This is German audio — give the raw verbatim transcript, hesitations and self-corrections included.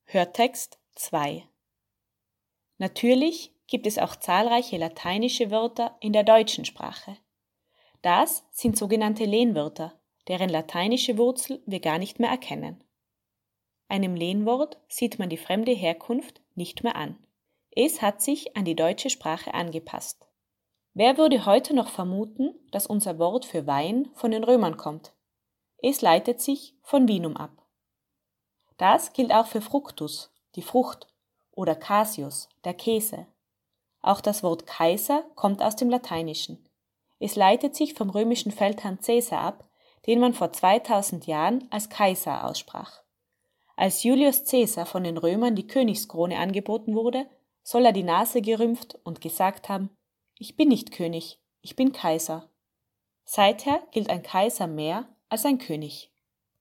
Hörtext zwei. Natürlich gibt es auch zahlreiche lateinische Wörter in der deutschen Sprache. Das sind sogenannte Lehnwörter, deren lateinische Wurzel wir gar nicht mehr erkennen. Einem Lehnwort sieht man die fremde Herkunft nicht mehr an. Es hat sich an die deutsche Sprache angepasst. Wer würde heute noch vermuten, dass unser Wort für Wein von den Römern kommt? Es leitet sich von vinum ab. Das gilt auch für fructus, die Frucht, oder casius, der Käse. Auch das Wort Kaiser kommt aus dem Lateinischen. Es leitet sich vom römischen Feldherrn Caesar ab, den man vor zweitausend Jahren als Kaiser aussprach. Als Julius Caesar von den Römern die Königskrone angeboten wurde, soll er die Nase gerümpft und gesagt haben: Ich bin nicht König, ich bin Kaiser. Seither gilt ein Kaiser mehr als ein König.